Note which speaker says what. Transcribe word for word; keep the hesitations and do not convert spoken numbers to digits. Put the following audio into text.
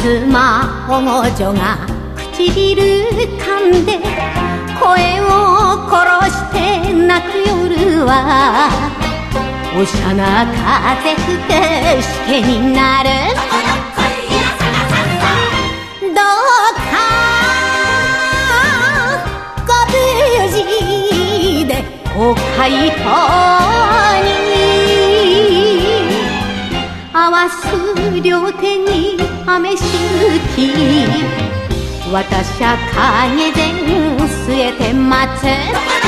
Speaker 1: 妻おもちょが唇噛んで声を殺して泣く夜はおしゃな風吹くしけになる。どうかご無事でお回答に合わす両手に雨しぶき私は影前据えて待つ。